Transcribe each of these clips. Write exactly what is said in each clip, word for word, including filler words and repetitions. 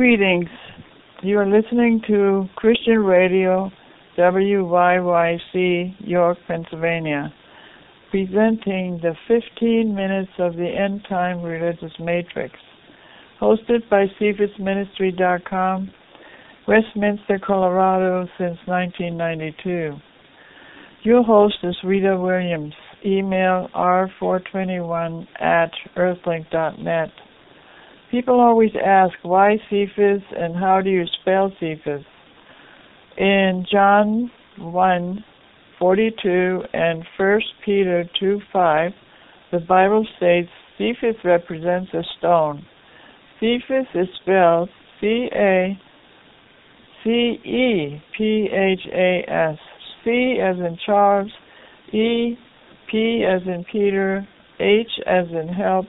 Greetings. You are listening to Christian Radio, W Y Y C, York, Pennsylvania, presenting the fifteen minutes of the End Time Religious Matrix, hosted by Cephas Ministry dot com, Westminster, Colorado, since nineteen ninety-two. Your host is Rita Williams. Email r four twenty-one at earthlink dot net. People always ask, why Cephas and how do you spell Cephas? In John one forty-two and First Peter two five, the Bible states Cephas represents a stone. Cephas is spelled C A C E P H A S. C as in Charles, E, P as in Peter, H as in help,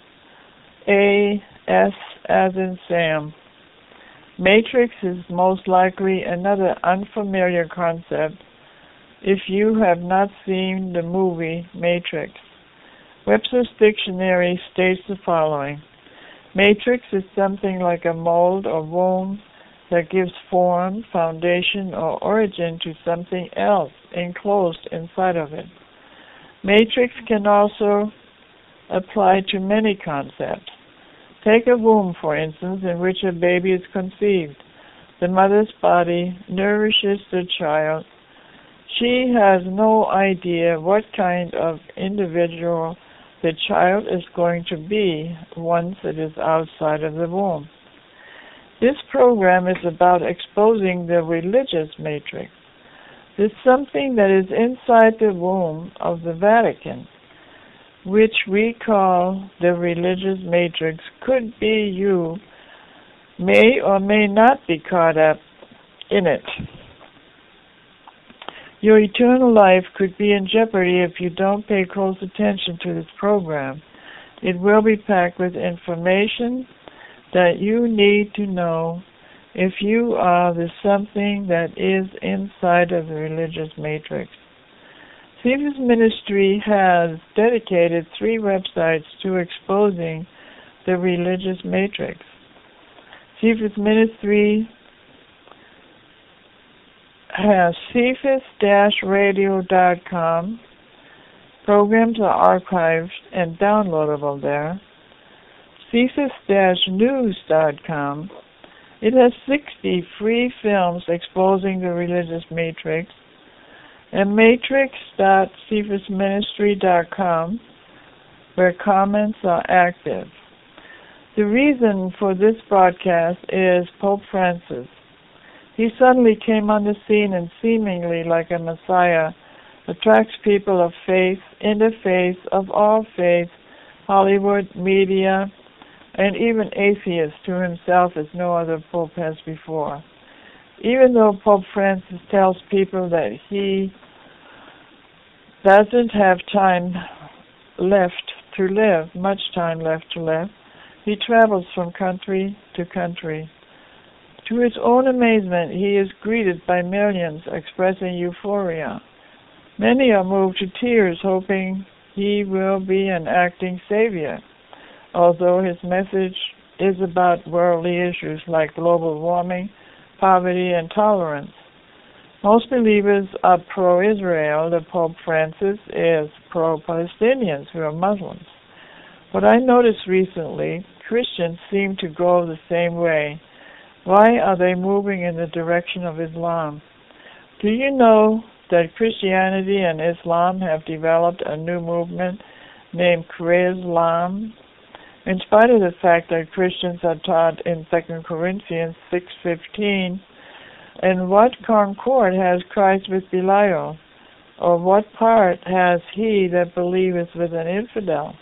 A, S as in Sam. Matrix is most likely another unfamiliar concept if you have not seen the movie Matrix. Webster's Dictionary states the following: Matrix is something like a mold or womb that gives form, foundation, or origin to something else enclosed inside of it. Matrix can also apply to many concepts. Take a womb, for instance, in which a baby is conceived. The mother's body nourishes the child. She has no idea what kind of individual the child is going to be once it is outside of the womb. This program is about exposing the religious matrix. There's something that is inside the womb of the Vatican, which we call the religious matrix. Could be you may or may not be caught up in it. Your eternal life could be in jeopardy if you don't pay close attention to this program. It will be packed with information that you need to know if you are the something that is inside of the religious matrix. Cephas Ministry has dedicated three websites to exposing the religious matrix. Cephas Ministry has cephas dash radio dot com. Programs are archived and downloadable there. cephas dash news dot com. It has sixty free films exposing the religious matrix. And matrix dot cephas ministry dot com, where comments are active. The reason for this broadcast is Pope Francis. He suddenly came on the scene and seemingly like a messiah, attracts people of faith, interfaith, of all faiths, Hollywood, media, and even atheists to himself as no other pope has before. Even though Pope Francis tells people that he doesn't have time left to live, much time left to live, he travels from country to country. To his own amazement, he is greeted by millions expressing euphoria. Many are moved to tears, hoping he will be an acting savior, although his message is about worldly issues like global warming, poverty, and tolerance. Most believers are pro-Israel. The Pope Francis is pro-Palestinians, who are Muslims. What I noticed recently, Christians seem to go the same way. Why are they moving in the direction of Islam? Do you know that Christianity and Islam have developed a new movement named Chrislam? In spite of the fact that Christians are taught in Second Corinthians six fifteen, and what concord has Christ with Belial? Or what part has he that believeth with an infidel?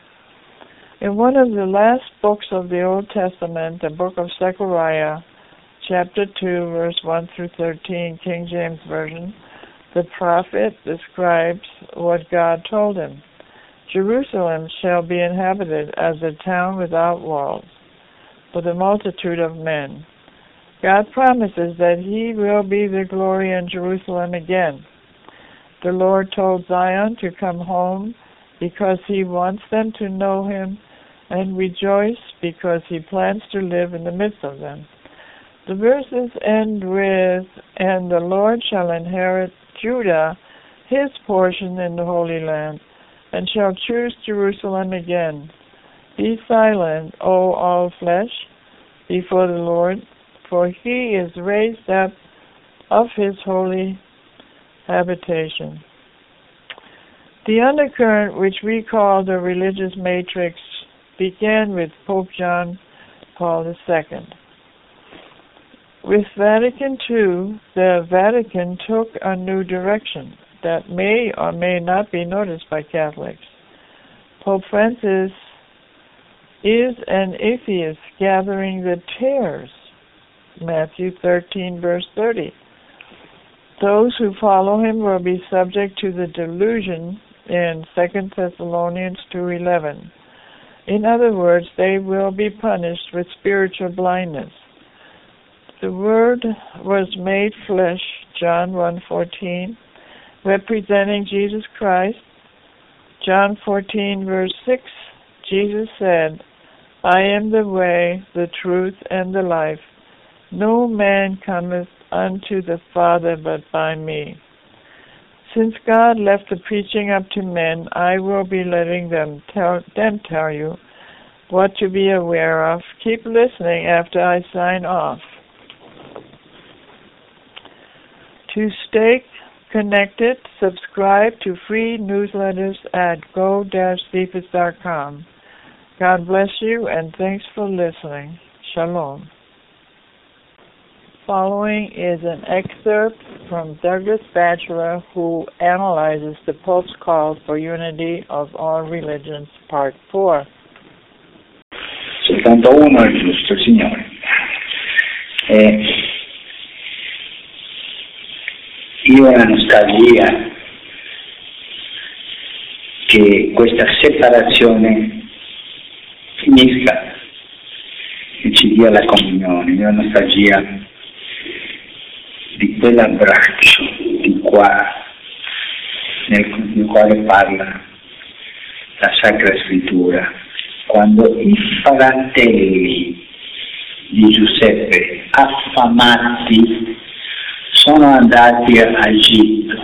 In one of the last books of the Old Testament, the book of Zechariah, chapter two, verse one through thirteen, King James Version, the prophet describes what God told him. Jerusalem shall be inhabited as a town without walls, for the multitude of men. God promises that he will be the glory in Jerusalem again. The Lord told Zion to come home because he wants them to know him, and rejoice because he plans to live in the midst of them. The verses end with, "And the Lord shall inherit Judah, his portion in the Holy Land, and shall choose Jerusalem again. Be silent, O all flesh, before the Lord, for he is raised up of his holy habitation." The undercurrent, which we call the religious matrix, began with Pope John Paul the Second. With Vatican Two, the Vatican took a new direction that may or may not be noticed by Catholics. Pope Francis is an atheist gathering the tares, Matthew thirteen, verse thirty. Those who follow him will be subject to the delusion in Second Thessalonians two eleven. In other words, they will be punished with spiritual blindness. The Word was made flesh, John one fourteen, representing Jesus Christ. John fourteen, verse six, Jesus said, "I am the way, the truth, and the life. No man cometh unto the Father but by me." Since God left the preaching up to men, I will be letting them tell, them tell you what to be aware of. Keep listening after I sign off. To stay connected, subscribe to free newsletters at go dash cephas dot com. God bless you, and thanks for listening. Shalom. Following is an excerpt from Douglas Batchelor, who analyzes the Pope's call for unity of all religions, Part four. Soltanto uno è giusto, Signore. Eh, io ho la nostalgia che questa separazione finisca e ci dia la comunione. Io ho nostalgia di quell'abbraccio di qua nel, nel quale parla la Sacra Scrittura, quando i fratelli di Giuseppe affamati sono andati a Egitto.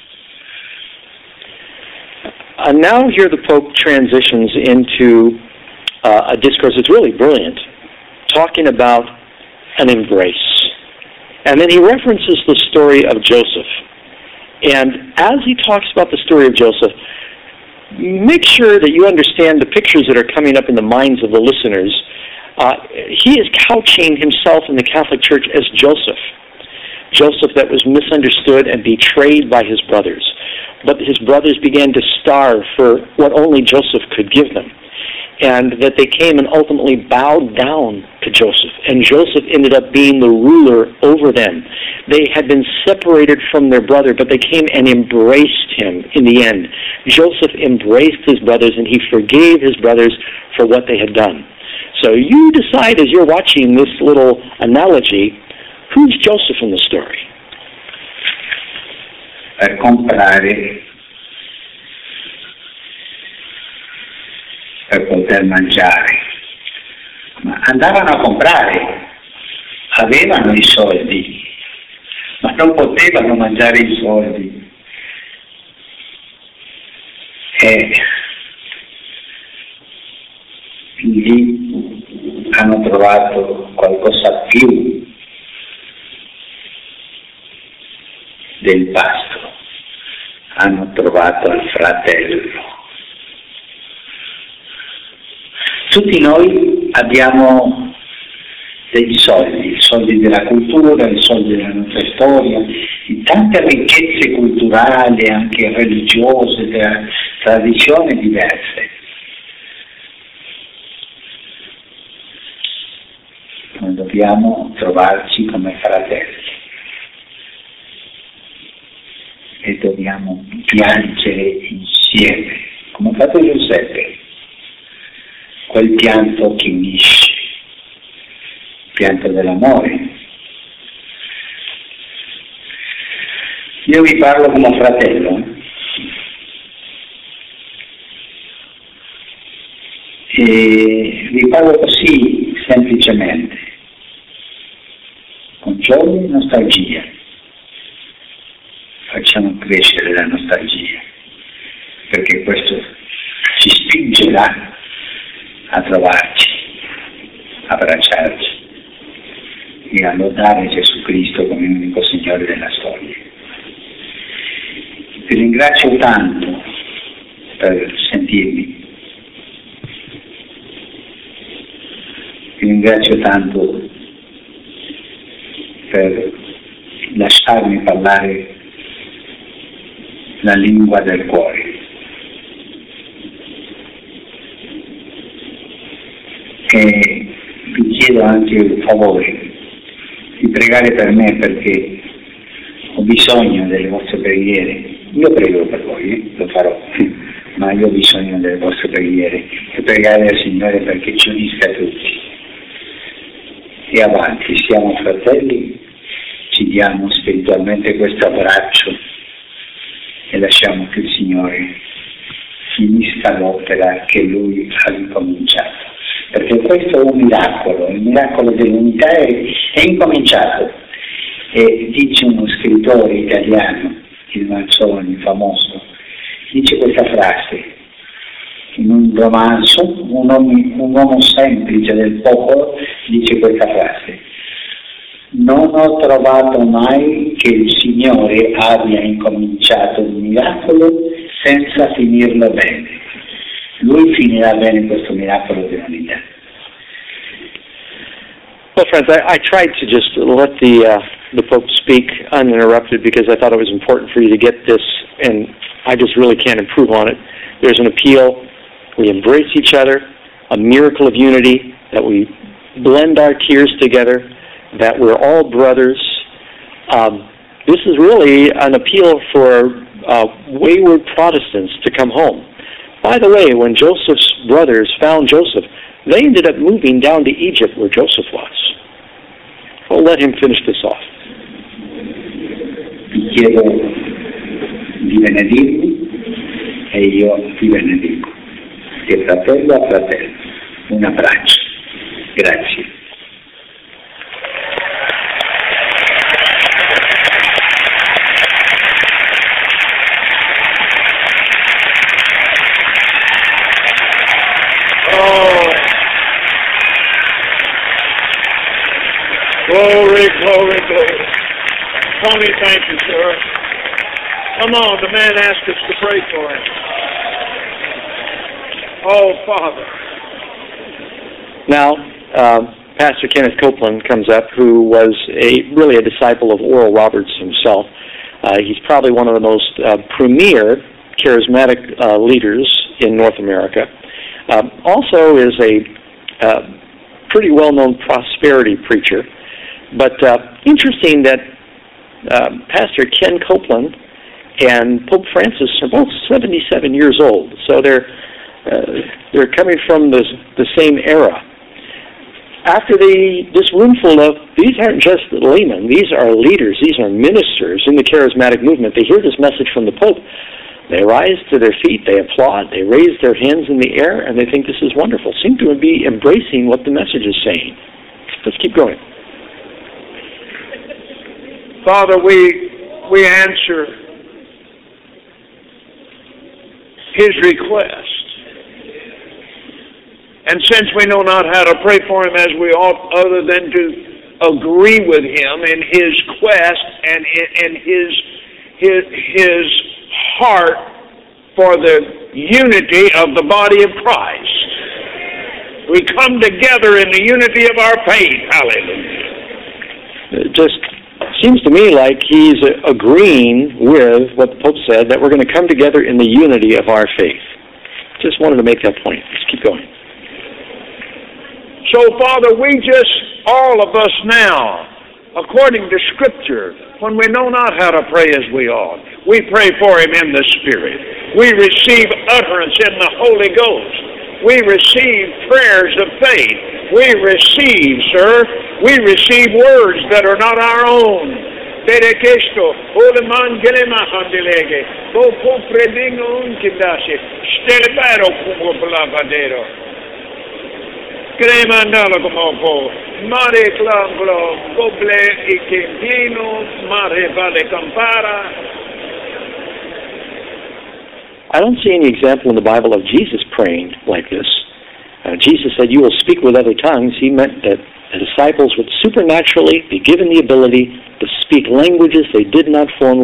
Uh, now here the Pope transitions into uh, a discourse that's really brilliant, talking about an embrace. And then he references the story of Joseph. And as he talks about the story of Joseph, make sure that you understand the pictures that are coming up in the minds of the listeners. Uh, he is couching himself in the Catholic Church as Joseph. Joseph that was misunderstood and betrayed by his brothers. But his brothers began to starve for what only Joseph could give them. And that they came and ultimately bowed down to Joseph. And Joseph ended up being the ruler over them. They had been separated from their brother, but they came and embraced him in the end. Joseph embraced his brothers, and he forgave his brothers for what they had done. So you decide as you're watching this little analogy, who's Joseph in the story? Per comprare, per poter mangiare, ma andavano a comprare, avevano i soldi, ma non potevano mangiare i soldi. E lì hanno trovato qualcosa più del pasto, hanno trovato il fratello. Tutti noi abbiamo dei soldi, i soldi della cultura, i soldi della nostra storia, di tante ricchezze culturali, anche religiose, della tradizione diverse. Noi dobbiamo trovarci come fratelli e dobbiamo piangere insieme, come ha fatto Giuseppe. Quel pianto che unisce, il pianto dell'amore. Io vi parlo come fratello e vi parlo così semplicemente. gioia e nostalgia. Facciamo crescere la nostalgia, perché questo ci spingerà a trovarci, a abbracciarci e a lodare Gesù Cristo come unico Signore della storia. Vi ringrazio tanto per sentirmi, vi ringrazio tanto per lasciarmi parlare la lingua del cuore. E vi chiedo anche il favore di pregare per me, perché ho bisogno delle vostre preghiere. Io prego per voi, eh? Lo farò, ma io ho bisogno delle vostre preghiere e pregare al Signore perché ci unisca tutti. E avanti, siamo fratelli, ci diamo spiritualmente questo abbraccio e lasciamo che il Signore finisca l'opera che Lui ha incominciato. Perché questo è un miracolo, il miracolo dell'unità è, è incominciato. E dice uno scrittore italiano, il Manzoni, famoso, dice questa frase in un romanzo, un uomo, un uomo semplice del popolo dice questa frase: non ho trovato mai che il Signore abbia incominciato un miracolo senza finirlo bene. Lui finirà bene questo miracolo dell'unità. Well, friends, I, I tried to just let the uh, the Pope speak uninterrupted because I thought it was important for you to get this, and I just really can't improve on it. There's an appeal. We embrace each other, a miracle of unity, that we blend our tears together, that we're all brothers. Um, this is really an appeal for uh, wayward Protestants to come home. By the way, when Joseph's brothers found Joseph, they ended up moving down to Egypt where Joseph was. We'll let him finish this off. Vi chiedo di benedirmi e io vi benedico. Di fratello a fratello. Un abbraccio. Grazie. Glory, glory, glory. Tony, thank you, sir. Come on, the man asked us to pray for him. Oh, Father. Now, uh, Pastor Kenneth Copeland comes up, who was a really a disciple of Oral Roberts himself. Uh, he's probably one of the most uh, premier charismatic uh, leaders in North America. Uh, also is a uh, pretty well-known prosperity preacher. But uh, interesting that uh, Pastor Ken Copeland and Pope Francis are both seventy-seven years old, so they're uh, they're coming from the the same era. After the this roomful of these aren't just laymen; these are leaders, these are ministers in the charismatic movement. They hear this message from the Pope. They rise to their feet, they applaud, they raise their hands in the air, and they think this is wonderful. Seem to be embracing what the message is saying. Let's keep going. Father, we we answer his request. And since we know not how to pray for him as we ought, other than to agree with him in his quest and in his his his heart for the unity of the body of Christ, we come together in the unity of our faith. Hallelujah. It just seems to me like he's agreeing with what the Pope said, that we're going to come together in the unity of our faith. Just wanted to make that point. Let's keep going. So, Father, we just, all of us now, according to Scripture, when we know not how to pray as we ought, we pray for him in the Spirit. We receive utterance in the Holy Ghost. We receive prayers of faith. We receive, sir, we receive words that are not our own. Cremandalo como po, mare clanglo, goble e quinglino, mare vale campara. I don't see any example in the Bible of Jesus praying like this. Uh, Jesus said, "You will speak with other tongues." He meant that the disciples would supernaturally be given the ability to speak languages they did not form